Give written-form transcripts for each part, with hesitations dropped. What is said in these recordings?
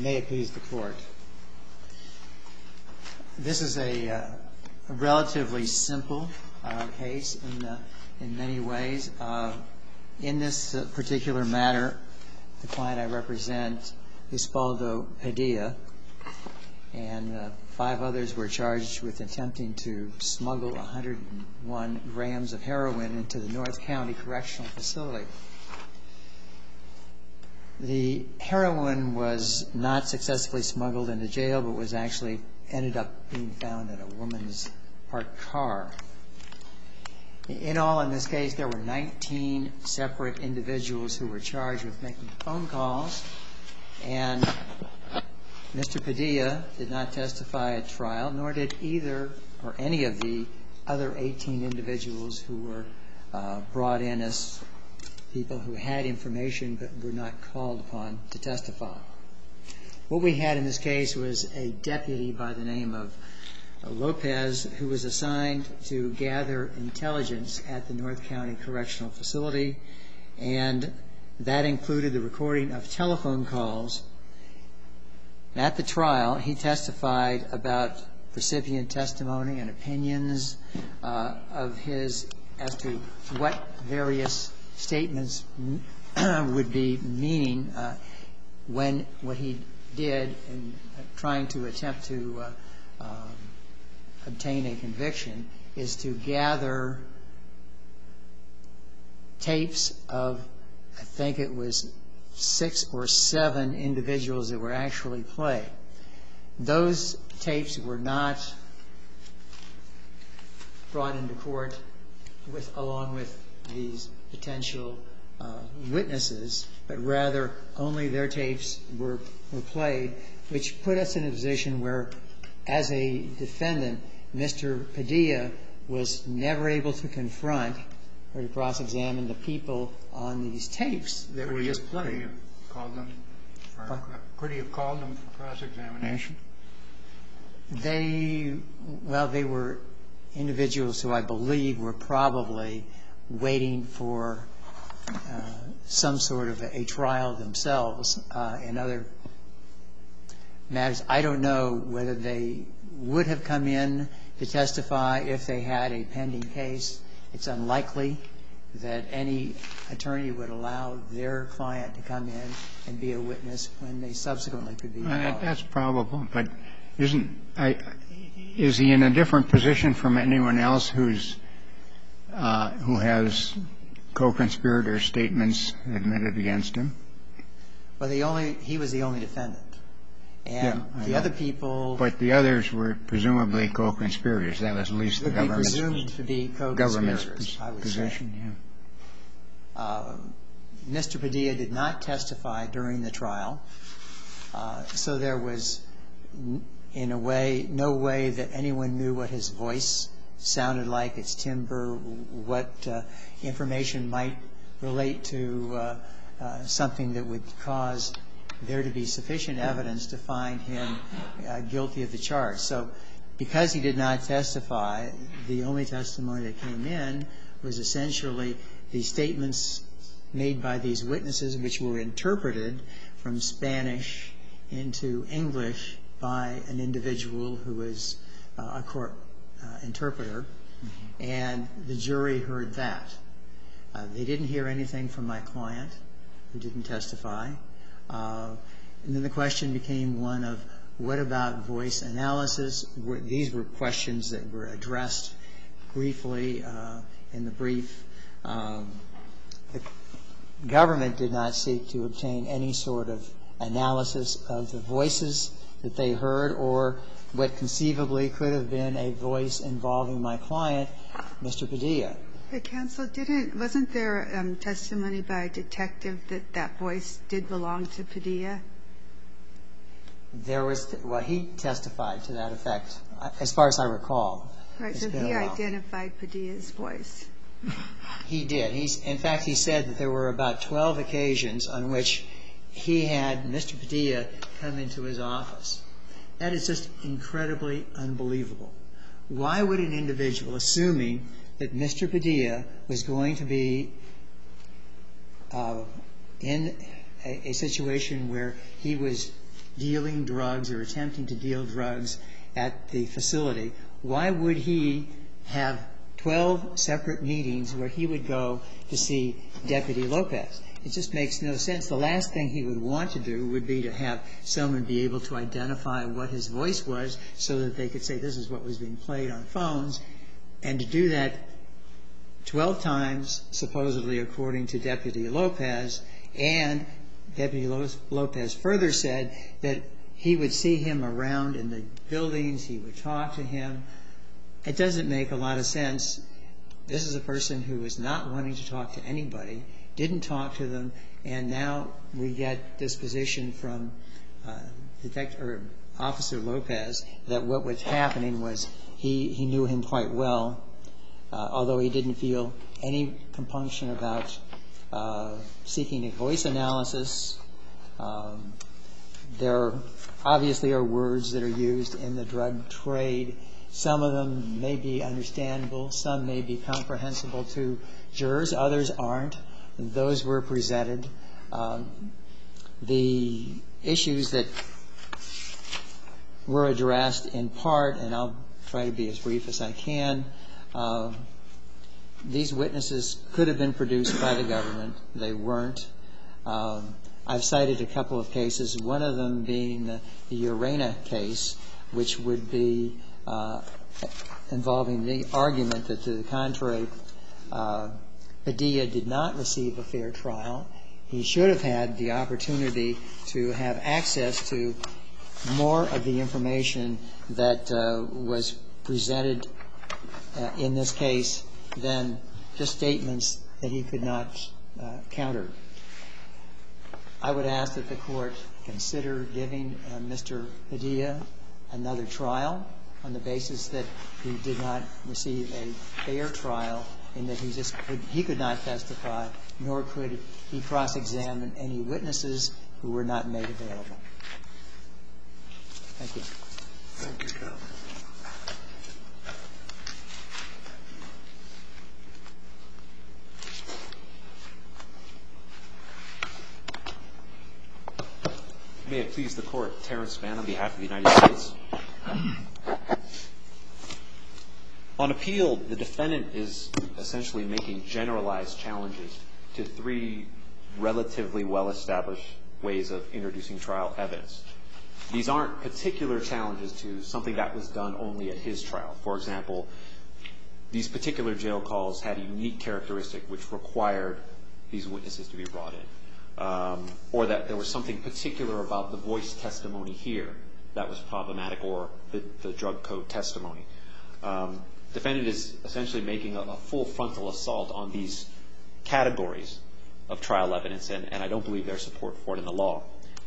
May it please the Court. This is a relatively simple case in many ways. In this particular matter, the client I represent, Uspaldo Padilla, and 5 others were charged with attempting to smuggle 101 grams of heroin into the North County Correctional Facility. The heroin was not successfully smuggled into jail, but was actually ended up being found in a woman's parked car. In all, in this case, there were 19 separate individuals who were charged with making phone calls, and Mr. Padilla did not testify at trial, nor did either or any of the other 18 individuals who were brought in as people who had information but were not called upon to testify. What we had in this case was a deputy by the name of Lopez who was assigned to gather intelligence at the North County Correctional Facility, and that included the recording of telephone calls. At the trial, he testified about recipient testimony and opinions of his as to what various statements would be meaning when what he did in trying to attempt to obtain a conviction is to gather tapes of, I think it was 6 or 7 individuals that were actually played. Those tapes were not brought into court along with these potential witnesses, but rather only their tapes were played, which put us in a position where, as a defendant, Mr. Padilla was never able to confront or to cross-examine the people on these tapes that were just played. Could he have called them for cross-examination? They were individuals who I believe were probably waiting for some sort of a trial themselves in other matters. I don't know whether they would have come in to testify if they had a pending case. It's unlikely that any attorney would allow their client to come in and be a witness when they subsequently could be involved. That's probable, but is he in a different position from anyone else who has co-conspirator statements admitted against him? Well, he was the only defendant. And the other people... But the others were presumably co-conspirators. That was at least the government's... Would be presumed to be co-conspirators, I would say. Position, yeah. Mr. Padilla did not testify during the trial, so there was, in a way, no way that anyone knew what his voice sounded like, its timbre, what information might relate to something that would cause there to be sufficient evidence to find him guilty of the charge. So because he did not testify, the only testimony that came in was essentially the statements made by these witnesses, which were interpreted from Spanish into English by an individual who was a court interpreter, and the jury heard that. They didn't hear anything from my client, who didn't testify. And then the question became one of, what about voice analysis? These were questions that were addressed briefly in the brief. The government did not seek to obtain any sort of analysis of the voices that they heard or what conceivably could have been a voice involving my client, Mr. Padilla. But counsel, wasn't there testimony by a detective that that voice did belong to Padilla? There was, well, he testified to that effect, as far as I recall. Right, so he identified Padilla's voice. He did. In fact, he said that there were about 12 occasions on which he had Mr. Padilla come into his office. That is just incredibly unbelievable. Why would an individual, assuming that Mr. Padilla was going to be in a situation where he was dealing drugs or attempting to deal drugs at the facility, why would he have 12 separate meetings where he would go to see Deputy Lopez? It just makes no sense. The last thing he would want to do would be to have someone be able to identify what his voice was so that they could say this is what was being played on phones, and to do that 12 times, supposedly according to Deputy Lopez, and Deputy Lopez further said that he would see him around in the buildings, he would talk to him. It doesn't make a lot of sense. This is a person who was not wanting to talk to anybody, didn't talk to them, and now we get this position from Officer Lopez that what was happening was he knew him quite well, although he didn't feel any compunction about seeking a voice analysis. There obviously are words that are used in the drug trade. Some of them may be understandable. Some may be comprehensible to jurors. Others aren't. Those were presented. The issues that were addressed in part, and I'll try to be as brief as I can, these witnesses could have been produced by the government. They weren't. I've cited a couple of cases, one of them being the Urena case, which would be involving the argument that, to the contrary, Padilla did not receive a fair trial. He should have had the opportunity to have access to more of the information that was presented in this case than just statements that he could not counter. I would ask that the Court consider giving Mr. Padilla another trial on the basis that he did not receive a fair trial and that he could not testify, nor could he cross-examine any witnesses who were not made available. Thank you. Thank you, counsel. May it please the Court, Terrence Spann on behalf of the United States. On appeal, the defendant is essentially making generalized challenges to three relatively well-established ways of introducing trial evidence. These aren't particular challenges to something that was done only at his trial. For example, these particular jail calls had a unique characteristic which required these witnesses to be brought in, or that there was something particular about the voice testimony here that was problematic, or the drug code testimony. Defendant is essentially making a full frontal assault on these categories of trial evidence, and I don't believe there's support for it in the law.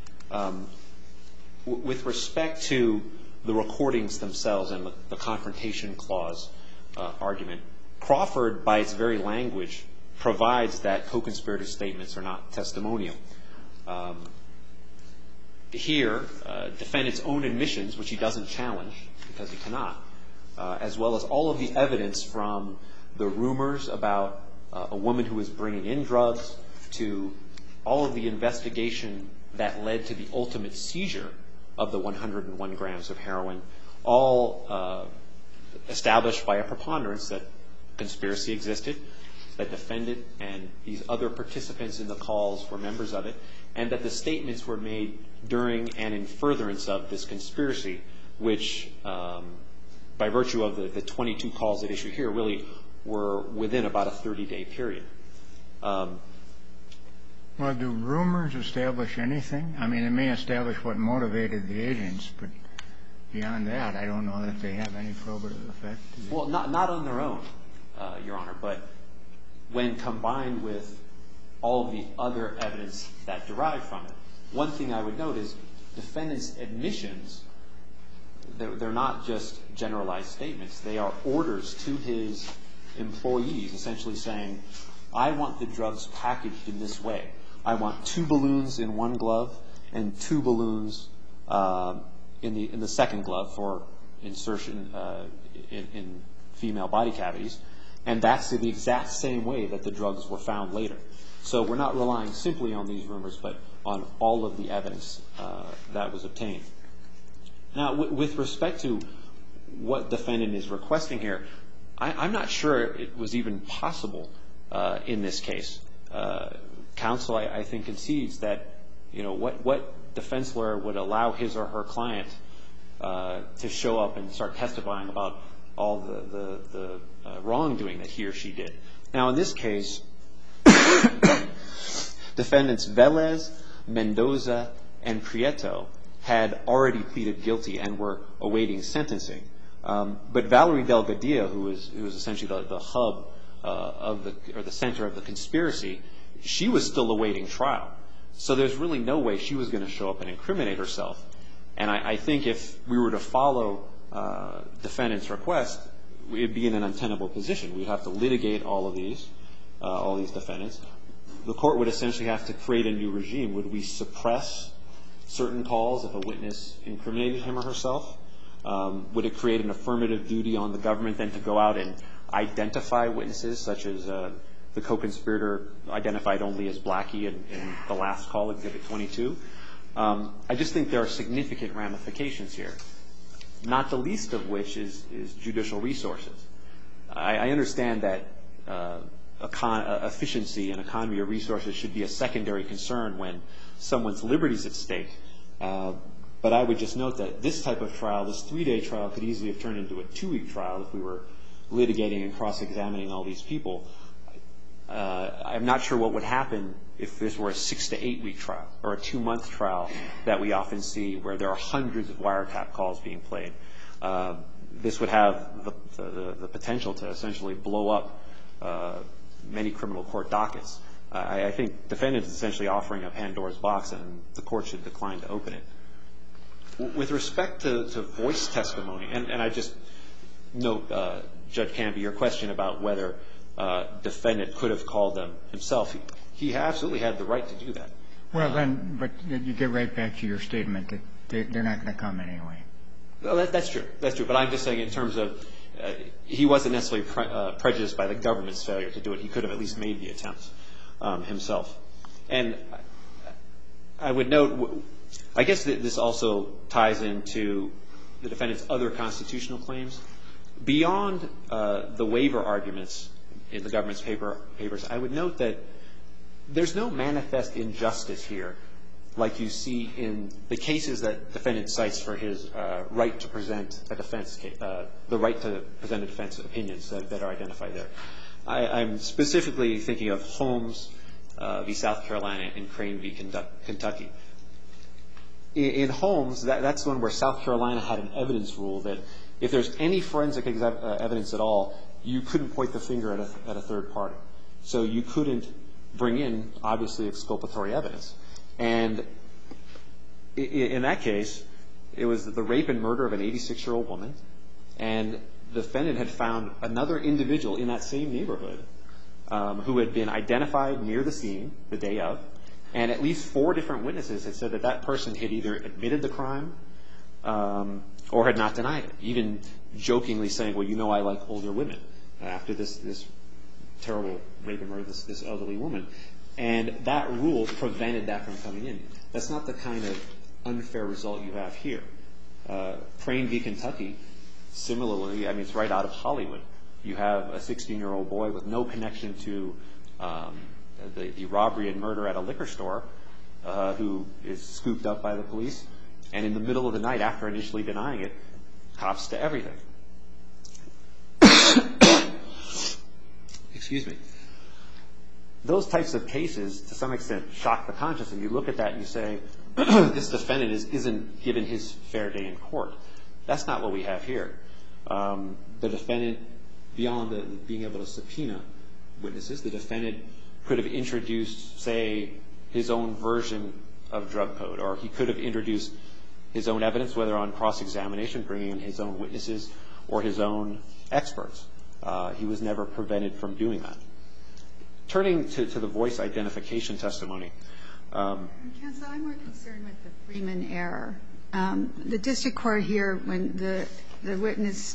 With respect to the recordings themselves and the confrontation clause argument, Crawford, by its very language, provides that co-conspirator statements are not testimonial. Here, defendant's own admissions, which he doesn't challenge because he cannot, as well as all of the evidence from the rumors about a woman who was bringing in drugs to all of the investigation that led to the ultimate seizure of the 101 grams of heroin, all established by a preponderance that conspiracy existed, that defendant and these other participants in the calls were members of it, and that the statements were made during and in furtherance of this conspiracy, which, by virtue of the 22 calls at issue here, really were within about a 30-day period. Well, do rumors establish anything? I mean, it may establish what motivated the agents, but beyond that, I don't know that they have any probative effect. Well, not on their own, Your Honor, but when combined with all of the other evidence that derived from it. One thing I would note is defendant's admissions, they're not just generalized statements. They are orders to his employees, essentially saying, I want the drugs packaged in this way. I want 2 balloons in one glove and 2 balloons in the second glove for insertion in female body cavities. And that's the exact same way that the drugs were found later. So we're not relying simply on these rumors, but on all of the evidence that was obtained. Now, with respect to what defendant is requesting here, I'm not sure it was even possible in this case. Counsel, I think, concedes that, what defense lawyer would allow his or her client to show up and start testifying about all the wrongdoing that he or she did. Now, in this case, defendants Velez, Mendoza, and Prieto had already pleaded guilty and were awaiting sentencing. But Valerie Delgadillo, who was essentially the hub or the center of the conspiracy, she was still awaiting trial. So there's really no way she was going to show up and incriminate herself. And I think if we were to follow defendant's request, we'd be in an untenable position. We'd have to litigate all these defendants. The court would essentially have to create a new regime. Would we suppress certain calls if a witness incriminated him or herself? Would it create an affirmative duty on the government then to go out and identify witnesses, such as the co-conspirator identified only as Blackie in the last call, Exhibit 22? I just think there are significant ramifications here, not the least of which is judicial resources. I understand that efficiency and economy of resources should be a secondary concern when someone's liberty is at stake. But I would just note that this type of trial, this 3-day trial, could easily have turned into a 2-week trial if we were litigating and cross-examining all these people. I'm not sure what would happen if this were a 6 to 8 week trial or a 2-month trial that we often see where there are hundreds of wiretap calls being played. This would have the potential to essentially blow up many criminal court dockets. I think defendants is essentially offering a Pandora's box, and the court should decline to open it. With respect to voice testimony, and I just note, Judge Canby, your question about whether defendant could have called them himself, he absolutely had the right to do that. Well, then, but you get right back to your statement that they're not going to come anyway. Well, that's true. That's true. But I'm just saying in terms of he wasn't necessarily prejudiced by the government's failure to do it. He could have at least made the attempt himself. And I would note, I guess this also ties into the defendant's other constitutional claims. Beyond the waiver arguments in the government's papers, I would note that there's no manifest injustice here like you see in the cases that defendant cites for his right to present a defense case, the right to present a defense opinions that are identified there. I'm specifically thinking of Holmes v. South Carolina and Crane v. Kentucky. In Holmes, that's one where South Carolina had an evidence rule that if there's any forensic evidence at all, you couldn't point the finger at a third party. So you couldn't bring in, obviously, exculpatory evidence. And in that case, it was the rape and murder of an 86-year-old woman, and the defendant had found another individual in that same neighborhood who had been identified near the scene the day of, and at least 4 different witnesses had said that that person had either admitted the crime or had not denied it, even jokingly saying, well, you know I like older women, after this terrible rape and murder of this elderly woman. And that rule prevented that from coming in. That's not the kind of unfair result you have here. Crane v. Kentucky, similarly, I mean, it's right out of Hollywood. You have a 16-year-old boy with no connection to the robbery and murder at a liquor store who is scooped up by the police, and in the middle of the night, after initially denying it, cops to everything. Excuse me. Those types of cases, to some extent, shock the conscience, and you look at that and you say, this defendant isn't given his fair day in court. That's not what we have here. The defendant, beyond being able to subpoena witnesses, the defendant could have introduced, say, his own version of drug code, or he could have introduced his own evidence, whether on cross-examination, bringing in his own witnesses or his own experts. He was never prevented from doing that. Turning to the voice identification testimony. Counsel, I'm more concerned with the Freeman error. The district court here, when the witness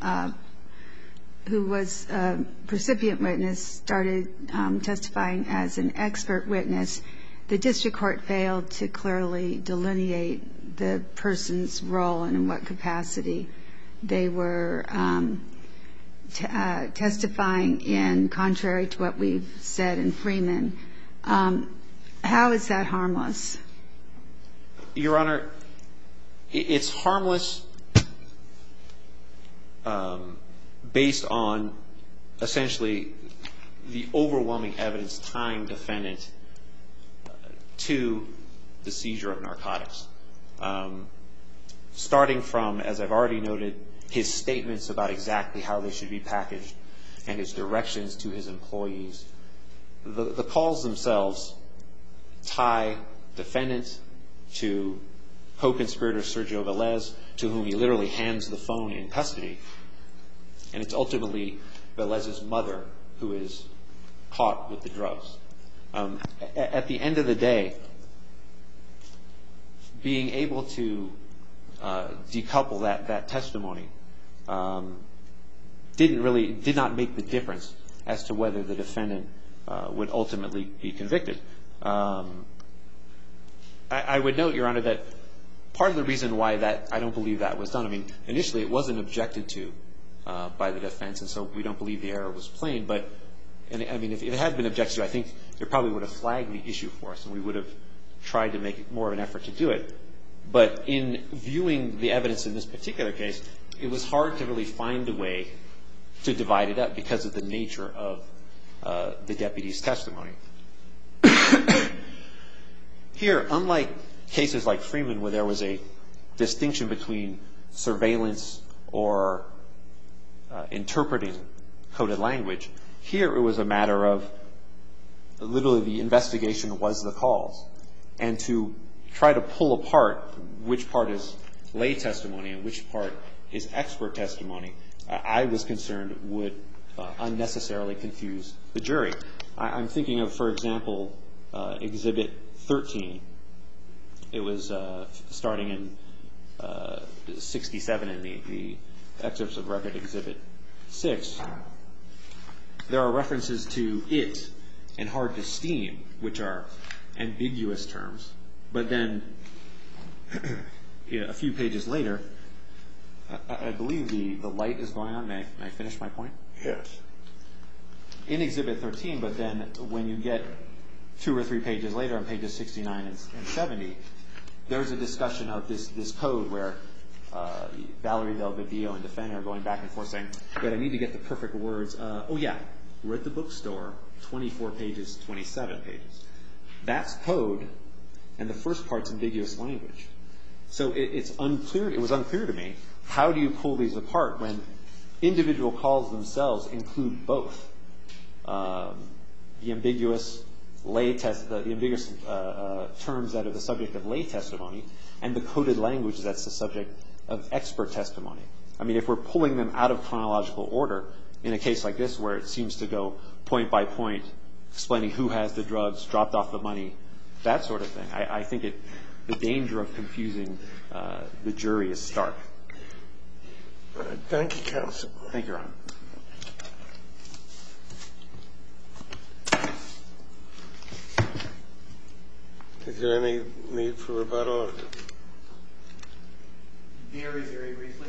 who was a recipient witness started testifying as an expert witness, the district court failed to clearly delineate the person's role and in what capacity they were testifying in, contrary to what we've said in Freeman. How is that harmless? Your Honor, it's harmless based on essentially the overwhelming evidence tying defendant to the seizure of narcotics. Starting from, as I've already noted, his statements about exactly how they should be packaged and his directions to his employees. The calls themselves tie defendant to co-conspirator Sergio Velez, to whom he literally hands the phone in custody. And it's ultimately Velez's mother who is caught with the drugs. At the end of the day, being able to decouple that testimony did not make the difference as to whether the defendant would ultimately be convicted. I would note, Your Honor, that part of the reason why I don't believe that was done, I mean, initially it wasn't objected to by the defense, and so we don't believe the error was plain. But, I mean, if it had been objected to, I think it probably would have flagged the issue for us, and we would have tried to make more of an effort to do it. But in viewing the evidence in this particular case, it was hard to really find a way to divide it up because of the nature of the deputy's testimony. Here, unlike cases like Freeman, where there was a distinction between surveillance or interpreting coded language, here it was a matter of literally the investigation was the calls. And to try to pull apart which part is lay testimony and which part is expert testimony, I was concerned would unnecessarily confuse the jury. I'm thinking of, for example, Exhibit 13. It was starting in 67 in the excerpts of Record Exhibit 6. There are references to it and hard to steam, which are ambiguous terms. But then a few pages later, I believe the light is going on. May I finish my point? Yes. In Exhibit 13, but then when you get 2 or 3 pages later on pages 69 and 70, there's a discussion of this code where Valerie Del Badio and defendant are going back and forth saying, wait, I need to get the perfect words. Oh, yeah, we're at the bookstore, 24 pages, 27 pages. That's code, and the first part's ambiguous language. So it was unclear to me, how do you pull these apart when individual calls themselves include both the ambiguous terms that are the subject of lay testimony and the coded language that's the subject of expert testimony. I mean, if we're pulling them out of chronological order in a case like this where it seems to go point by point, explaining who has the drugs, dropped off the money, that sort of thing, I think the danger of confusing the jury is stark. Thank you, counsel. Thank you, Your Honor. Is there any need for rebuttal? Very, very briefly.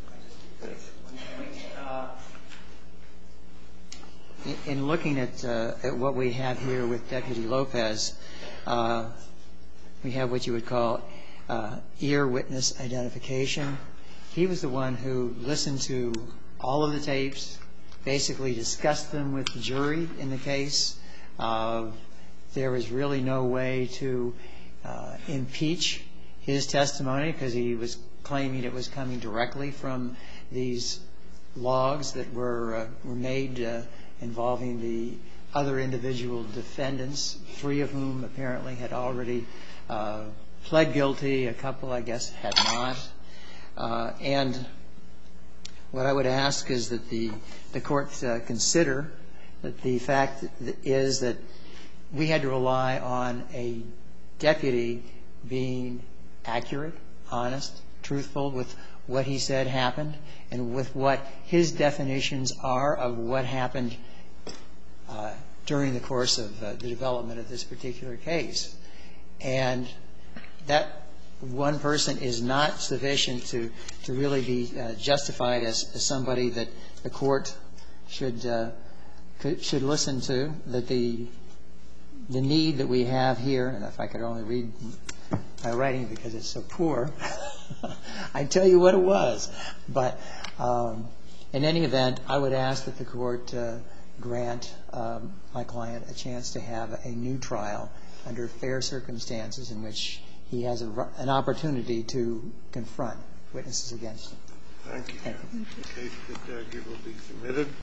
In looking at what we have here with Deputy Lopez, we have what you would call ear witness identification. He was the one who listened to all of the tapes, basically discussed them with the jury in the case. There was really no way to impeach his testimony because he was claiming it was coming directly from these logs that were made involving the other individual defendants, 3 of whom apparently had already pled guilty. A couple, I guess, had not. And what I would ask is that the Court consider that the fact is that we had to rely on a deputy being accurate, honest, truthful with what he said happened and with what his definitions are of what happened during the course of the development of this particular case. And that one person is not sufficient to really be justified as somebody that the court should listen to, that the need that we have here, and if I could only read my writing because it's so poor, I'd tell you what it was. But in any event, I would ask that the court grant my client a chance to have a new trial under fair circumstances in which he has an opportunity to confront witnesses against him. Thank you. The case will be submitted.